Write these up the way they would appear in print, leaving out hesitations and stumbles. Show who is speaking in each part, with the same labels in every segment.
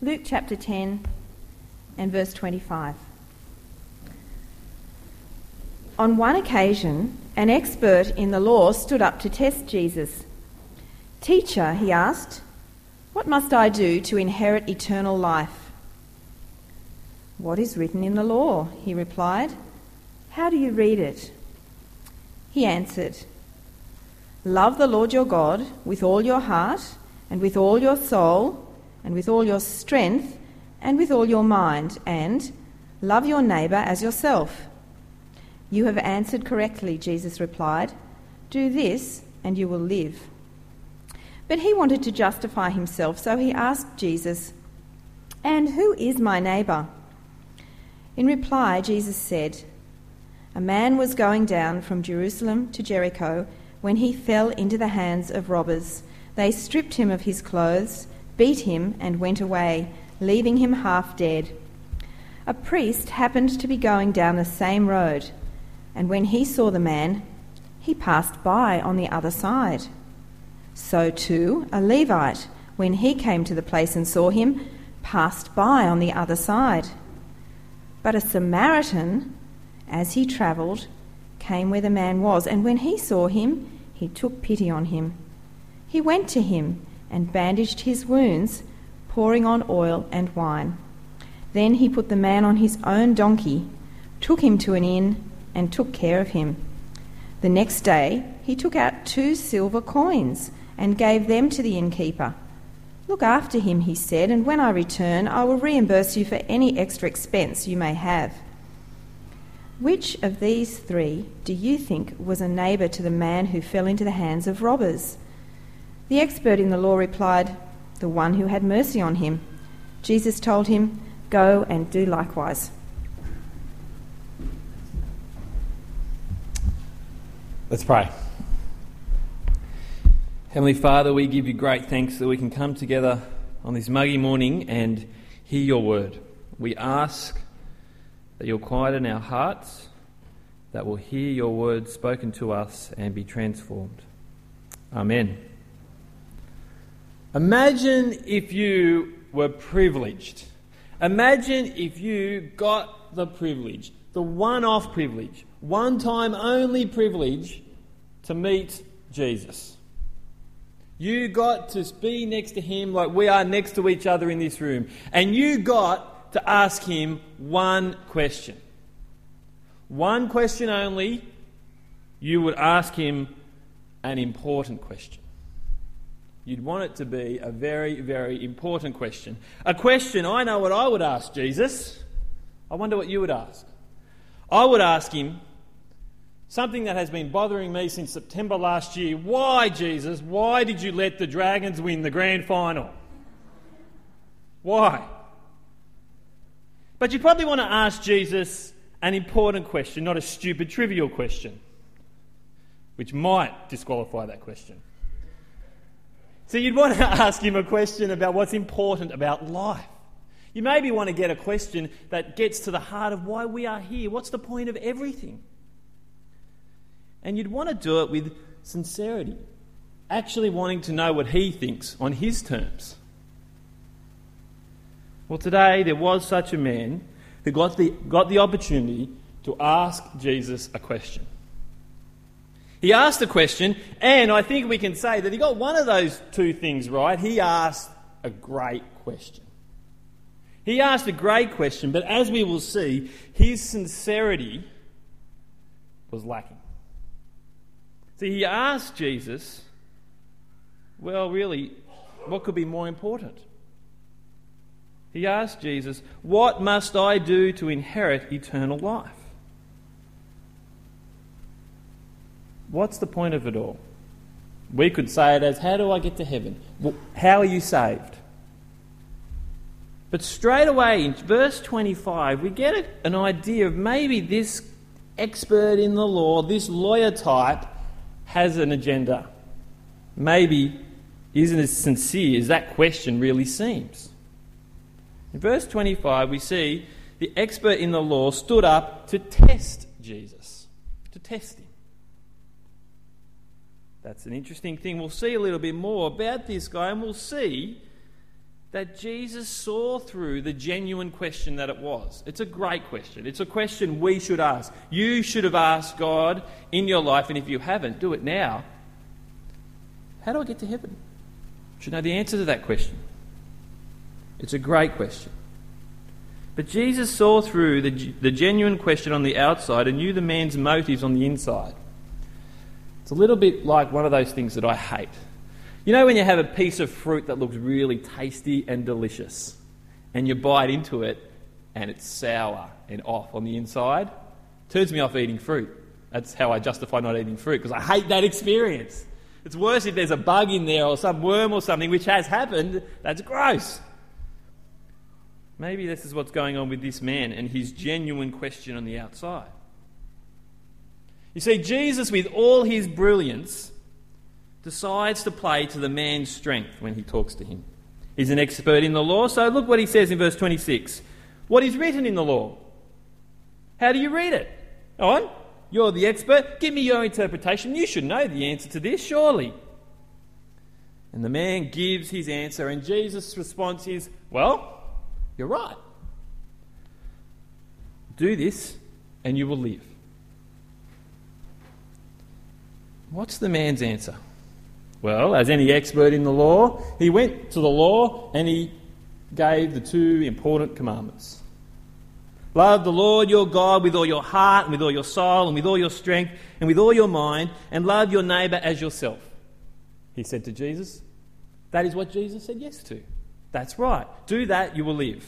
Speaker 1: Luke chapter 10 and verse 25. On one occasion, an expert in the law stood up to test Jesus. "Teacher," he asked, "what must I do to inherit eternal life?" "What is written in the law?" he replied. "How do you read it?" He answered, "Love the Lord your God with all your heart and with all your soul and with all your strength and with all your mind, and love your neighbour as yourself." "You have answered correctly," Jesus replied. "Do this and you will live." But he wanted to justify himself, so he asked Jesus, "And who is my neighbour?" In reply, Jesus said, "A man was going down from Jerusalem to Jericho when he fell into the hands of robbers. They stripped him of his clothes, beat him, and went away, leaving him half dead. A priest happened to be going down the same road, and when he saw the man, he passed by on the other side. So too, a Levite, when he came to the place and saw him, passed by on the other side. But a Samaritan, as he travelled, came where the man was, and when he saw him, he took pity on him. He went to him and bandaged his wounds, pouring on oil and wine. Then he put the man on his own donkey, took him to an inn, and took care of him. The next day he took out 2 silver coins and gave them to the innkeeper. 'Look after him,' he said, 'and when I return I will reimburse you for any extra expense you may have.' Which of these 3 do you think was a neighbour to the man who fell into the hands of robbers?" The expert in the law replied, "The one who had mercy on him." Jesus told him, "Go and do likewise."
Speaker 2: Let's pray. Heavenly Father, we give you great thanks that we can come together on this muggy morning and hear your word. We ask that you'll quieten our hearts, that we'll hear your word spoken to us and be transformed. Amen. Imagine if you were privileged. Imagine if you got the privilege, the one-off privilege, one-time only privilege to meet Jesus. You got to be next to him like we are next to each other in this room. And you got to ask him one question. One question only. You would ask him an important question. You'd want it to be a very, very important question. A question, I know what I would ask Jesus. I wonder what you would ask. I would ask him something that has been bothering me since September last year. Why, Jesus? Why did you let the Dragons win the grand final? Why? But you probably want to ask Jesus an important question, not a stupid trivial question, which might disqualify that question. So you'd want to ask him a question about what's important about life. You maybe want to get a question that gets to the heart of why we are here. What's the point of everything? And you'd want to do it with sincerity, actually wanting to know what he thinks on his terms. Well, today there was such a man who got the opportunity to ask Jesus a question. He asked a question, and I think we can say that he got one of those 2 things right. He asked a great question. He asked a great question, but as we will see, his sincerity was lacking. See, he asked Jesus, well, really, what could be more important? He asked Jesus, what must I do to inherit eternal life? What's the point of it all? We could say it as, how do I get to heaven? Well, how are you saved? But straight away in verse 25, we get an idea of maybe this expert in the law, this lawyer type, has an agenda. Maybe isn't as sincere as that question really seems. In verse 25, we see the expert in the law stood up to test Jesus, to test him. That's an interesting thing. We'll see a little bit more about this guy, and we'll see that Jesus saw through the genuine question that it was. It's a great question. It's a question we should ask. You should have asked God in your life, and if you haven't, do it now. How do I get to heaven? You should know the answer to that question. It's a great question. But Jesus saw through the genuine question on the outside and knew the man's motives on the inside. It's a little bit like one of those things that I hate. You know when you have a piece of fruit that looks really tasty and delicious, and you bite into it and it's sour and off on the inside? It turns me off eating fruit. That's how I justify not eating fruit, because I hate that experience. It's worse if there's a bug in there or some worm or something, which has happened. That's gross. Maybe this is what's going on with this man and his genuine question on the outside. You see, Jesus, with all his brilliance, decides to play to the man's strength when he talks to him. He's an expert in the law, so look what he says in verse 26. What is written in the law? How do you read it? Go on, you're the expert. Give me your interpretation. You should know the answer to this, surely. And the man gives his answer, and Jesus' response is, well, you're right. Do this, and you will live. What's the man's answer? Well, as any expert in the law, he went to the law and he gave the two important commandments. Love the Lord your God with all your heart and with all your soul and with all your strength and with all your mind, and love your neighbour as yourself. He said to Jesus. That is what Jesus said yes to. That's right. Do that, you will live.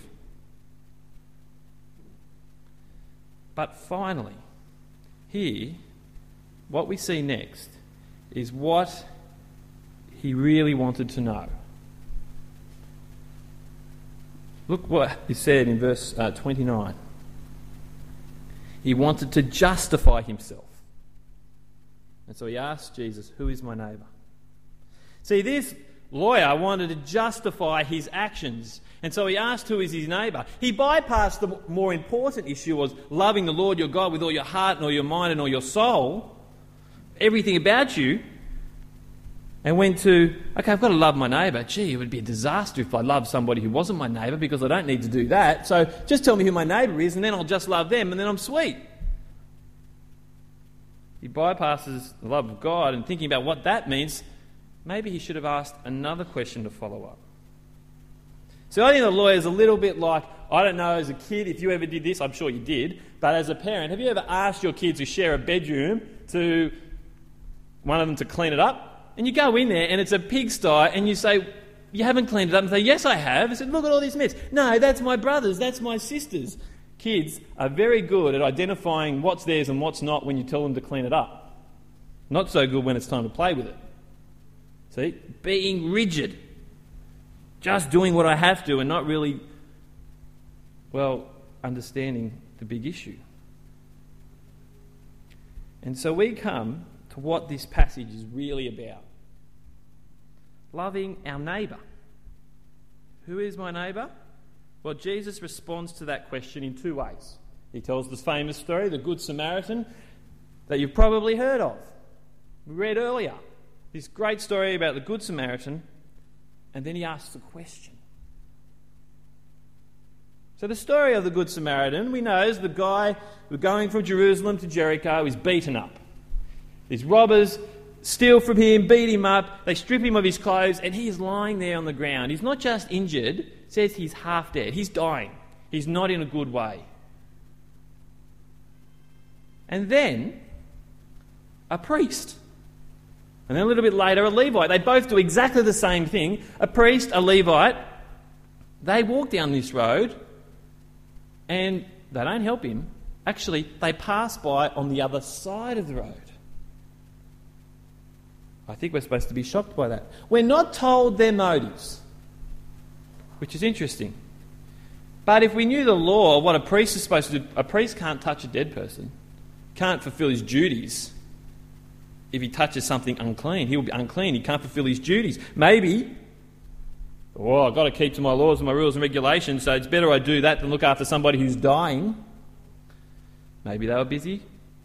Speaker 2: But finally, here, what we see next is what he really wanted to know. Look what he said in verse 29. He wanted to justify himself. And so he asked Jesus, who is my neighbour? See, this lawyer wanted to justify his actions, and so he asked who is his neighbour. He bypassed the more important issue of loving the Lord your God with all your heart and all your mind and all your soul, everything about you, and went to, okay, I've got to love my neighbour. Gee, it would be a disaster if I loved somebody who wasn't my neighbour, because I don't need to do that. So just tell me who my neighbour is and then I'll just love them and then I'm sweet. He bypasses the love of God, and thinking about what that means, maybe he should have asked another question to follow up. So I think the lawyer's a little bit like, I don't know, as a kid, if you ever did this, I'm sure you did, but as a parent, have you ever asked your kids who share a bedroom to one of them to clean it up? And you go in there and it's a pigsty and you say, you haven't cleaned it up, and say, yes, I have. I said, look at all these mess. No, that's my brother's, that's my sister's. Kids are very good at identifying what's theirs and what's not when you tell them to clean it up. Not so good when it's time to play with it. See? Being rigid. Just doing what I have to and not really, understanding the big issue. And so we come to what this passage is really about. Loving our neighbour. Who is my neighbour? Well, Jesus responds to that question in two ways. He tells this famous story, the Good Samaritan, that you've probably heard of. We read earlier this great story about the Good Samaritan, and then he asks a question. So the story of the Good Samaritan, we know, is the guy who's going from Jerusalem to Jericho is beaten up. These robbers steal from him, beat him up, they strip him of his clothes, and he is lying there on the ground. He's not just injured, it says he's half dead. He's dying. He's not in a good way. And then a priest. And then a little bit later, a Levite. They both do exactly the same thing. A priest, a Levite, they walk down this road and they don't help him. Actually, they pass by on the other side of the road. I think we're supposed to be shocked by that. We're not told their motives, which is interesting. But if we knew the law, what a priest is supposed to do, a priest can't touch a dead person, can't fulfill his duties. If he touches something unclean, he will be unclean. He can't fulfill his duties. Maybe, I've got to keep to my laws and my rules and regulations, so it's better I do that than look after somebody who's dying. Maybe they were busy.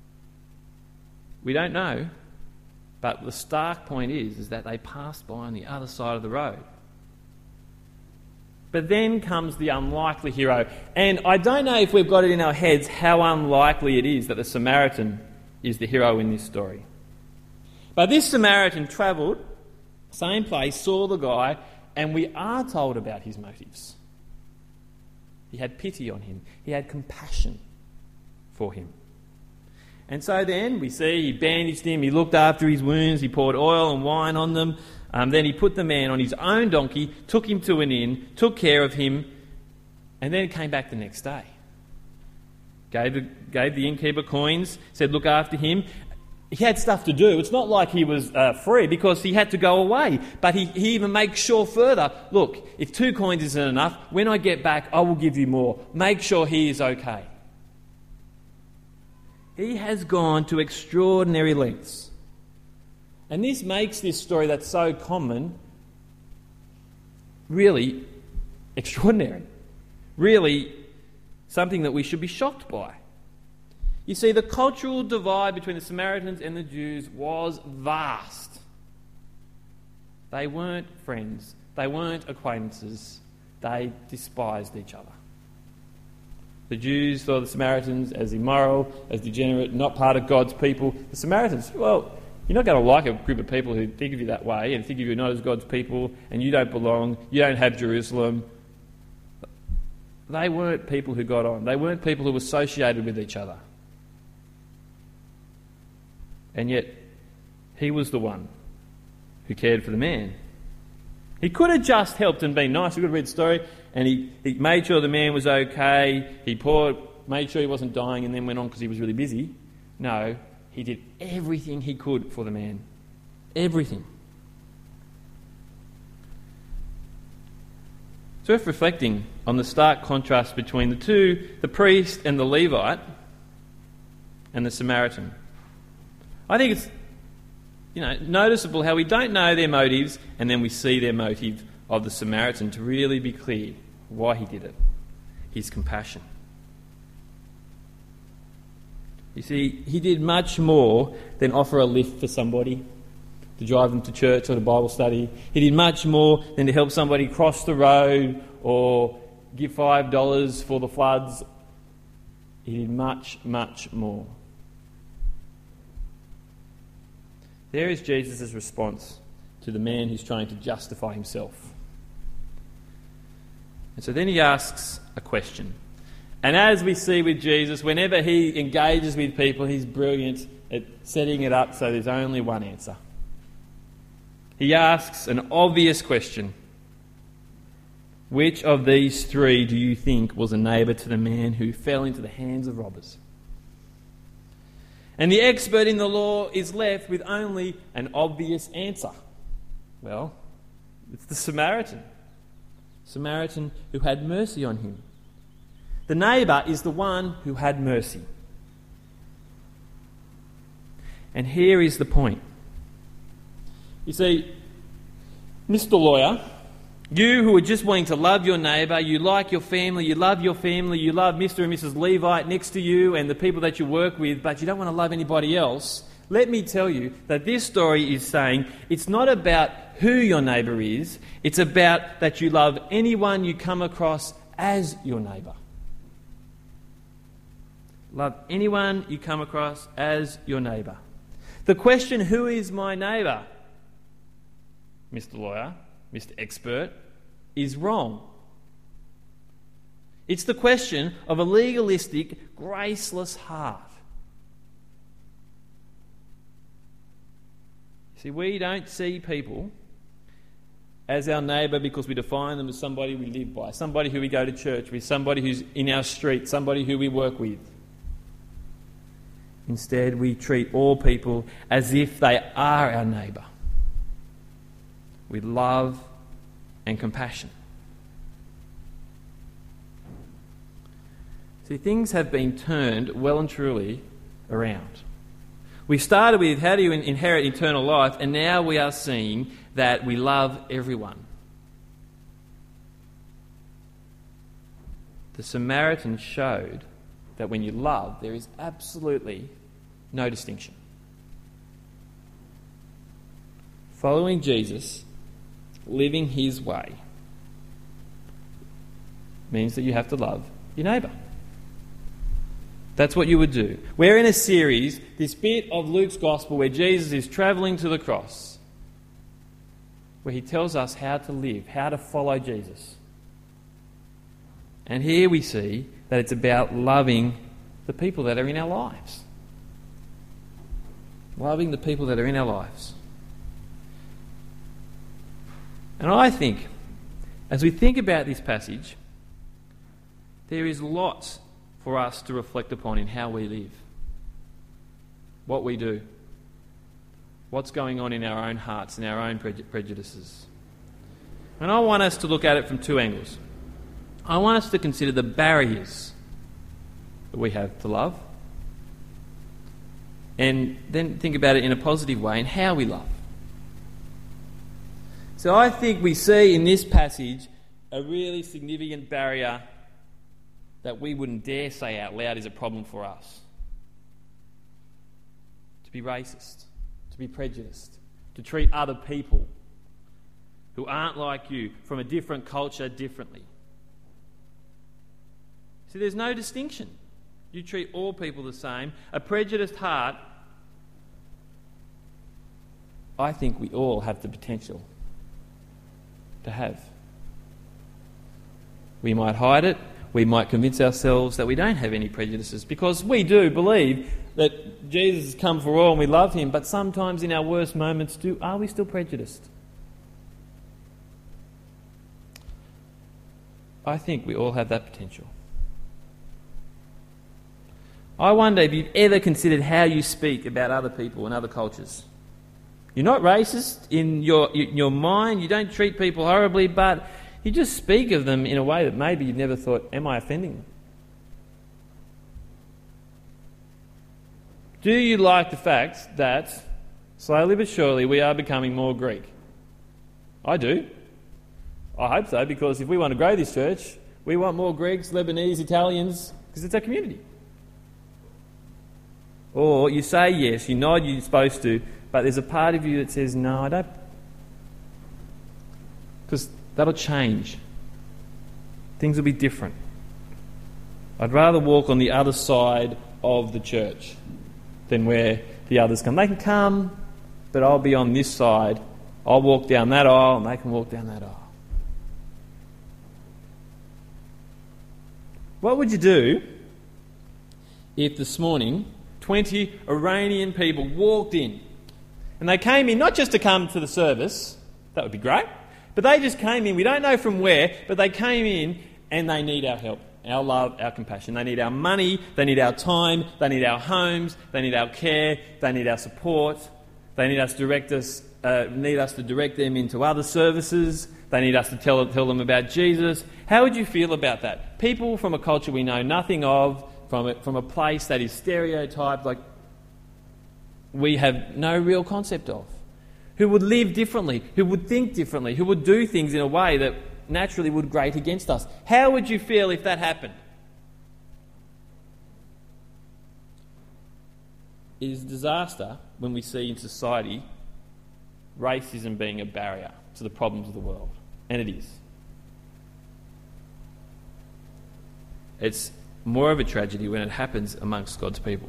Speaker 2: We don't know. But the stark point is that they passed by on the other side of the road. But then comes the unlikely hero. And I don't know if we've got it in our heads how unlikely it is that the Samaritan is the hero in this story. But this Samaritan travelled, same place, saw the guy, and we are told about his motives. He had pity on him. He had compassion for him. And so then we see he bandaged him, he looked after his wounds, he poured oil and wine on them. Then he put the man on his own donkey, took him to an inn, took care of him, and then came back the next day. Gave the innkeeper coins, said look after him. He had stuff to do. It's not like he was free because he had to go away. But he even makes sure further, look, if 2 coins isn't enough, when I get back, I will give you more. Make sure he is okay. He has gone to extraordinary lengths. And this makes this story that's so common really extraordinary. Really something that we should be shocked by. You see, the cultural divide between the Samaritans and the Jews was vast. They weren't friends. They weren't acquaintances. They despised each other. The Jews saw the Samaritans as immoral, as degenerate, not part of God's people. The Samaritans, well, you're not going to like a group of people who think of you that way and think of you not as God's people and you don't belong, you don't have Jerusalem. They weren't people who got on. They weren't people who were associated with each other. And yet, he was the one who cared for the man. He could have just helped and been nice. We could have read the story, and he made sure the man was okay. He made sure he wasn't dying, and then went on because he was really busy. No, he did everything he could for the man. Everything. It's worth reflecting on the stark contrast between the two, the priest and the Levite, and the Samaritan. I think it's noticeable how we don't know their motives and then we see their motive of the Samaritan to really be clear why he did it. His compassion. You see, he did much more than offer a lift for somebody to drive them to church or to Bible study. He did much more than to help somebody cross the road or give $5 for the floods. He did much, much more. There is Jesus' response to the man who's trying to justify himself. And so then he asks a question. And as we see with Jesus, whenever he engages with people, he's brilliant at setting it up so there's only one answer. He asks an obvious question. Which of these 3 do you think was a neighbour to the man who fell into the hands of robbers? And the expert in the law is left with only an obvious answer. Well, it's the Samaritan. Samaritan who had mercy on him. The neighbour is the one who had mercy. And here is the point. You see, Mr. Lawyer, you who are just wanting to love your neighbour, you like your family, you love Mr. and Mrs. Levite next to you and the people that you work with, but you don't want to love anybody else, let me tell you that this story is saying it's not about who your neighbour is, it's about that you love anyone you come across as your neighbour. Love anyone you come across as your neighbour. The question, who is my neighbour, Mr. Lawyer, Mr. Expert, is wrong. It's the question of a legalistic, graceless heart. See, we don't see people as our neighbour because we define them as somebody we live by, somebody who we go to church with, somebody who's in our street, somebody who we work with. Instead, we treat all people as if they are our neighbour, with love and compassion. See, things have been turned well and truly around. We started with how do you inherit eternal life, and now we are seeing that we love everyone. The Samaritan showed that when you love, there is absolutely no distinction. Following Jesus, living his way, means that you have to love your neighbour. That's what you would do. We're in a series, this bit of Luke's Gospel where Jesus is travelling to the cross, where he tells us how to live, how to follow Jesus. And here we see that it's about loving the people that are in our lives. Loving the people that are in our lives. And I think, as we think about this passage, there is lots for us to reflect upon in how we live, what we do, what's going on in our own hearts and our own prejudices. And I want us to look at it from two angles. I want us to consider the barriers that we have to love, and then think about it in a positive way and how we love. So I think we see in this passage a really significant barrier that we wouldn't dare say out loud is a problem for us. To be racist, to be prejudiced, to treat other people who aren't like you, from a different culture, differently. See, there's no distinction. You treat all people the same. A prejudiced heart, I think we all have the potential to have. We might hide it. We might convince ourselves that we don't have any prejudices, because we do believe that Jesus has come for all and we love him, but sometimes in our worst moments, are we still prejudiced? I think we all have that potential. I wonder if you've ever considered how you speak about other people and other cultures. You're not racist in your mind, you don't treat people horribly, but you just speak of them in a way that maybe you've never thought, am I offending them? Do you like the fact that, slowly but surely, we are becoming more Greek? I do. I hope so, because if we want to grow this church, we want more Greeks, Lebanese, Italians, because it's our community. Or you say yes, you nod, you're supposed to, but there's a part of you that says, no, I don't. Because that'll change. Things will be different. I'd rather walk on the other side of the church than where the others come. They can come, but I'll be on this side. I'll walk down that aisle and they can walk down that aisle. What would you do if this morning 20 Iranian people walked in and they came in not just to come to the service, that would be great, but they just came in, we don't know from where, but they came in and they need our help, our love, our compassion. They need our money, they need our time, they need our homes, they need our care, they need our support, they need us to direct them into other services, they need us to tell them about Jesus. How would you feel about that? People from a culture we know nothing of, from a place that is stereotyped, like we have no real concept of, who would live differently, who would think differently, who would do things in a way that naturally would grate against us. How would you feel if that happened? It is a disaster when we see in society racism being a barrier to the problems of the world. And it is. It's more of a tragedy when it happens amongst God's people.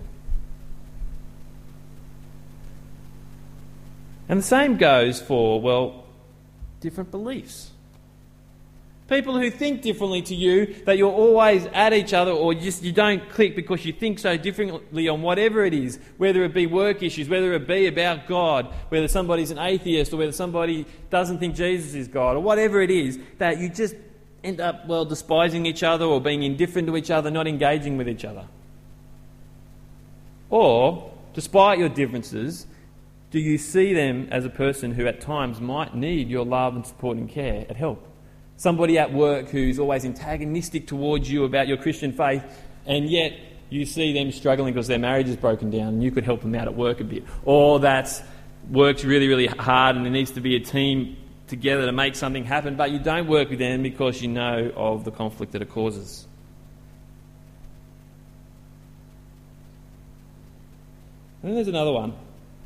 Speaker 2: And the same goes for, different beliefs. People who think differently to you, that you're always at each other, or you don't click because you think so differently on whatever it is, whether it be work issues, whether it be about God, whether somebody's an atheist, or whether somebody doesn't think Jesus is God, or whatever it is, that you just end up, despising each other or being indifferent to each other, not engaging with each other. Or, despite your differences, do you see them as a person who at times might need your love and support and care and help? Somebody at work who's always antagonistic towards you about your Christian faith, and yet you see them struggling because their marriage is broken down and you could help them out at work a bit. Or that works really, really hard and there needs to be a team together to make something happen, but you don't work with them because you know of the conflict that it causes. And then there's another one.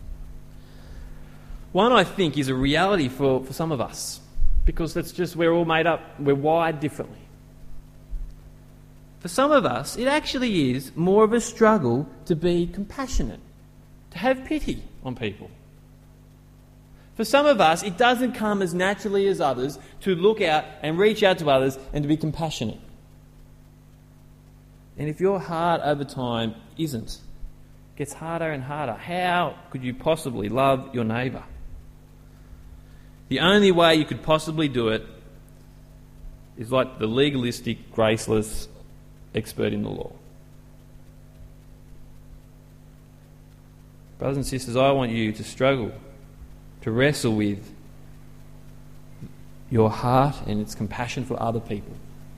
Speaker 2: One I think is a reality for some of us, because we're all made up, we're wired differently. For some of us, it actually is more of a struggle to be compassionate, to have pity on people. For some of us, it doesn't come as naturally as others to look out and reach out to others and to be compassionate. And if your heart over time gets harder and harder, how could you possibly love your neighbour? The only way you could possibly do it is like the legalistic, graceless expert in the law. Brothers and sisters, I want you to struggle, to wrestle with your heart and its compassion for other people.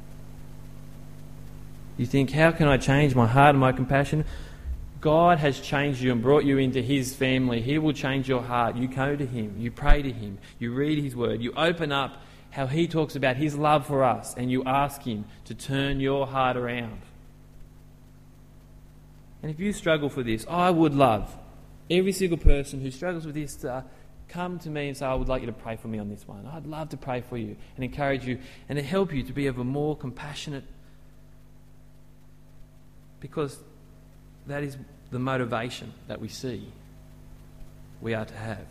Speaker 2: You think, how can I change my heart and my compassion? God has changed you and brought you into His family. He will change your heart. You go to Him, you pray to Him, you read His word, you open up how He talks about His love for us, and you ask Him to turn your heart around. And if you struggle for this, I would love every single person who struggles with this to come to me and say, I would like you to pray for me on this one. I'd love to pray for you and encourage you and to help you to be of a more compassionate, because that is the motivation that we see we are to have.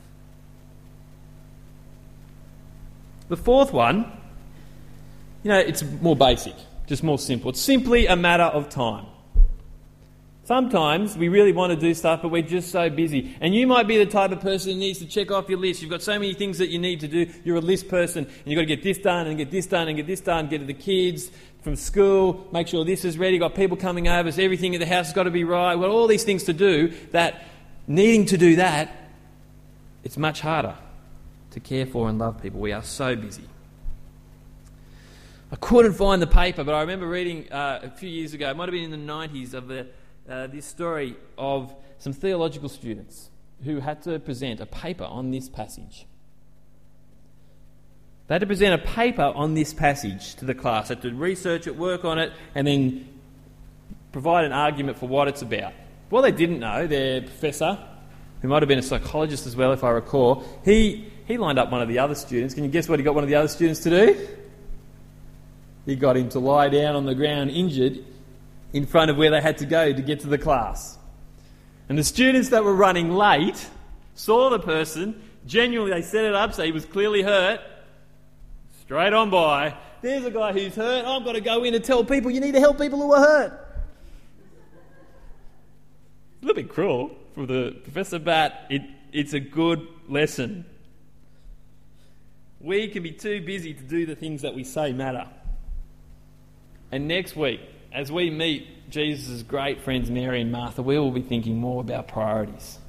Speaker 2: The fourth one, it's more basic, just more simple. It's simply a matter of time. Sometimes we really want to do stuff, but we're just so busy. And you might be the type of person who needs to check off your list. You've got so many things that you need to do. You're a list person, and you've got to get this done, and get this done, and get this done, get to the kids from school, make sure this is ready, got people coming over, so everything in the house has got to be right. We've got all these things to do, that needing to do that, it's much harder to care for and love people. We are so busy. I couldn't find the paper, but I remember reading a few years ago, it might have been in the 90s, of this story of some theological students who had to present a paper on this passage. They had to present a paper on this passage to the class. They had to research it, work on it, and then provide an argument for what it's about. Well, they didn't know, their professor, who might have been a psychologist as well, if I recall, he lined up one of the other students. Can you guess what he got one of the other students to do? He got him to lie down on the ground injured in front of where they had to go to get to the class. And the students that were running late saw the person, genuinely they set it up so he was clearly hurt, straight on by. There's a guy who's hurt, I've got to go in and tell people you need to help people who are hurt. It's a little bit cruel for the professor, but it's a good lesson. We can be too busy to do the things that we say matter. And next week, as we meet Jesus' great friends Mary and Martha, we will be thinking more about priorities.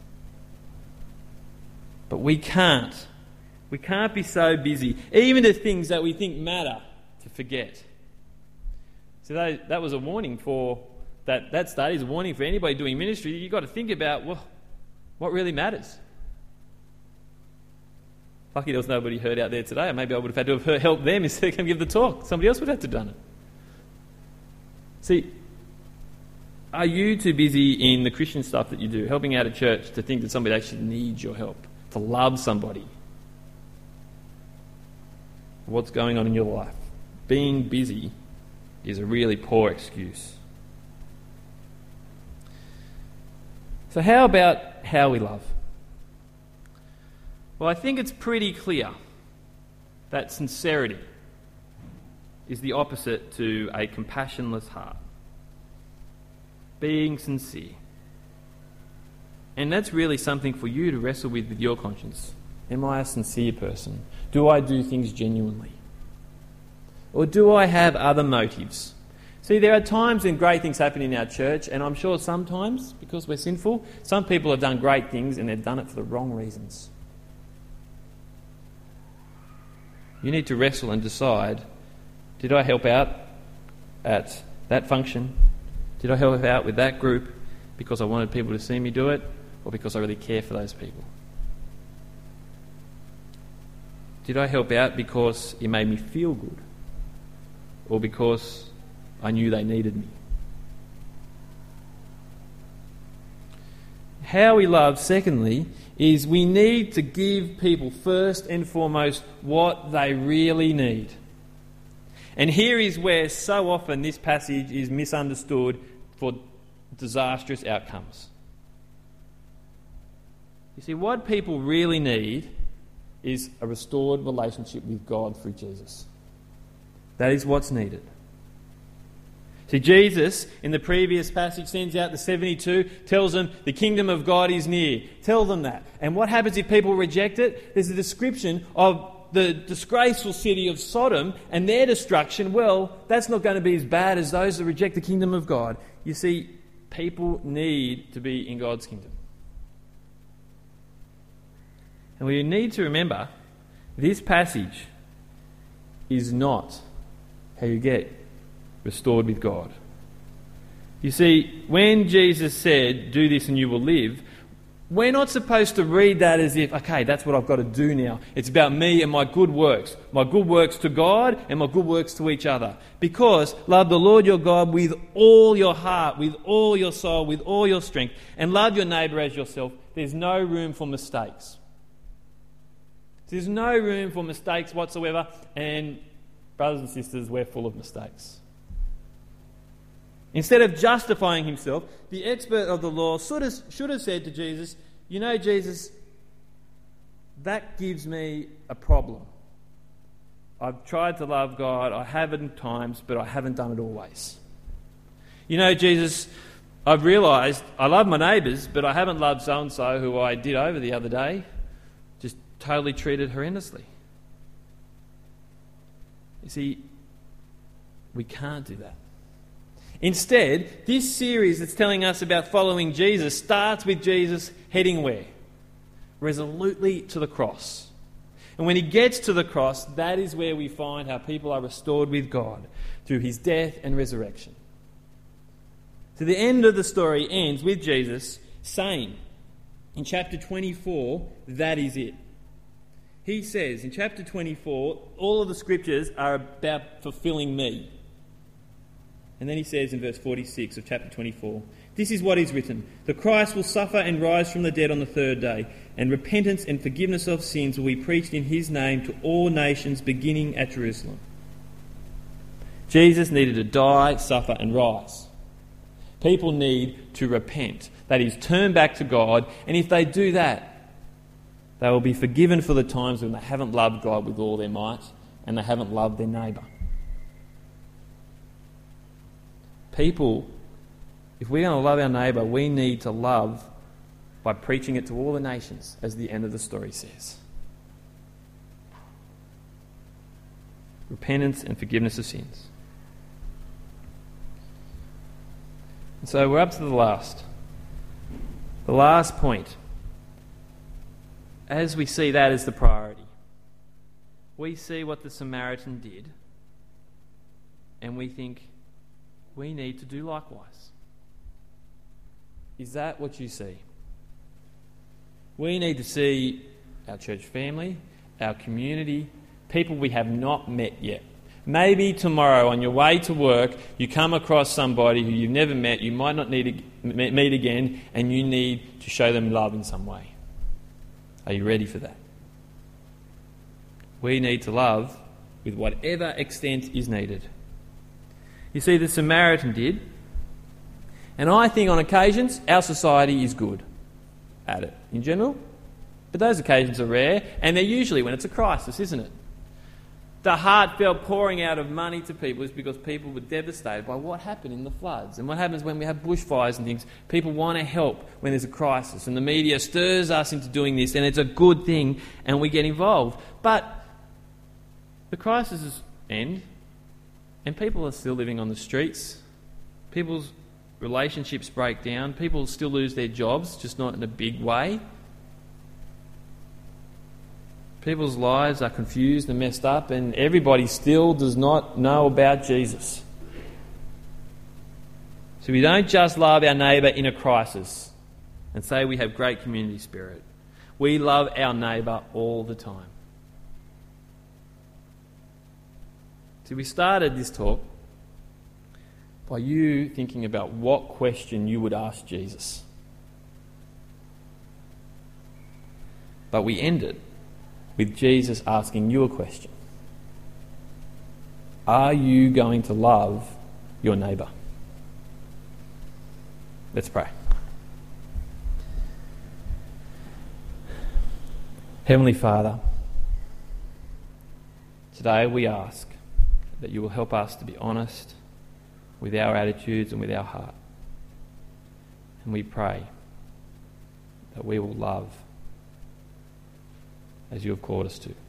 Speaker 2: But we can't be so busy, even the things that we think matter, to forget. So that was a warning for, that study is a warning for anybody doing ministry. You've got to think about, what really matters. Lucky there was nobody hurt out there today. Maybe I would have had to have helped them instead of come give the talk. Somebody else would have to have done it. See, are you too busy in the Christian stuff that you do, helping out at church, to think that somebody actually needs your help, to love somebody? What's going on in your life? Being busy is a really poor excuse. So how about how we love? Well, I think it's pretty clear that sincerity is the opposite to a compassionless heart. Being sincere. And that's really something for you to wrestle with your conscience. Am I a sincere person? Do I do things genuinely? Or do I have other motives? See, there are times when great things happen in our church, and I'm sure sometimes, because we're sinful, some people have done great things and they've done it for the wrong reasons. You need to wrestle and decide, did I help out at that function? Did I help out with that group because I wanted people to see me do it, or because I really care for those people? Did I help out because it made me feel good, or because I knew they needed me? How we love, secondly, is we need to give people first and foremost what they really need. And here is where so often this passage is misunderstood for disastrous outcomes. You see, what people really need is a restored relationship with God through Jesus. That is what's needed. See, Jesus, in the previous passage, sends out the 72, tells them the kingdom of God is near. Tell them that. And what happens if people reject it? There's a description of the disgraceful city of Sodom and their destruction. Well, that's not going to be as bad as those that reject the kingdom of God. You see, people need to be in God's kingdom. And we need to remember, this passage is not how you get restored with God. You see, when Jesus said, do this and you will live, we're not supposed to read that as if, okay, that's what I've got to do now. It's about me and my good works to God and my good works to each other. Because love the Lord your God with all your heart, with all your soul, with all your strength, and love your neighbour as yourself. There's no room for mistakes. There's no room for mistakes whatsoever, and brothers and sisters, we're full of mistakes. Instead of justifying himself, the expert of the law should have said to Jesus, you know, Jesus, that gives me a problem. I've tried to love God, I have at times, but I haven't done it always. You know, Jesus, I've realised I love my neighbours, but I haven't loved so-and-so who I did over the other day. Just totally treated horrendously. You see, we can't do that. Instead, this series that's telling us about following Jesus starts with Jesus heading where? Resolutely to the cross. And when he gets to the cross, that is where we find how people are restored with God through his death and resurrection. So the end of the story ends with Jesus saying in chapter 24, that is it. He says in chapter 24, all of the scriptures are about fulfilling me. And then he says in verse 46 of chapter 24, this is what is written, the Christ will suffer and rise from the dead on the third day, and repentance and forgiveness of sins will be preached in his name to all nations beginning at Jerusalem. Jesus needed to die, suffer and rise. People need to repent, that is, turn back to God, and if they do that, they will be forgiven for the times when they haven't loved God with all their might and they haven't loved their neighbour. People, if we're going to love our neighbour, we need to love by preaching it to all the nations, as the end of the story says. Repentance and forgiveness of sins. And so we're up to the last point. As we see that as the priority, we see what the Samaritan did, and we think, we need to do likewise. Is that what you see? We need to see our church family, our community, people we have not met yet. Maybe tomorrow on your way to work you come across somebody who you've never met, you might not need to meet again, and you need to show them love in some way. Are you ready for that? We need to love with whatever extent is needed. You see, the Samaritan did, and I think on occasions our society is good at it in general, but those occasions are rare, and they're usually when it's a crisis, isn't it? The heartfelt pouring out of money to people is because people were devastated by what happened in the floods. And what happens when we have bushfires and things, people want to help when there's a crisis, and the media stirs us into doing this, and it's a good thing, and we get involved. But the crises end, and people are still living on the streets. People's relationships break down. People still lose their jobs, just not in a big way. People's lives are confused and messed up, and everybody still does not know about Jesus. So we don't just love our neighbour in a crisis and say we have great community spirit. We love our neighbour all the time. So we started this talk by you thinking about what question you would ask Jesus. But we ended with Jesus asking you a question. Are you going to love your neighbour? Let's pray. Heavenly Father, today we ask that you will help us to be honest with our attitudes and with our heart. And we pray that we will love as you have called us to.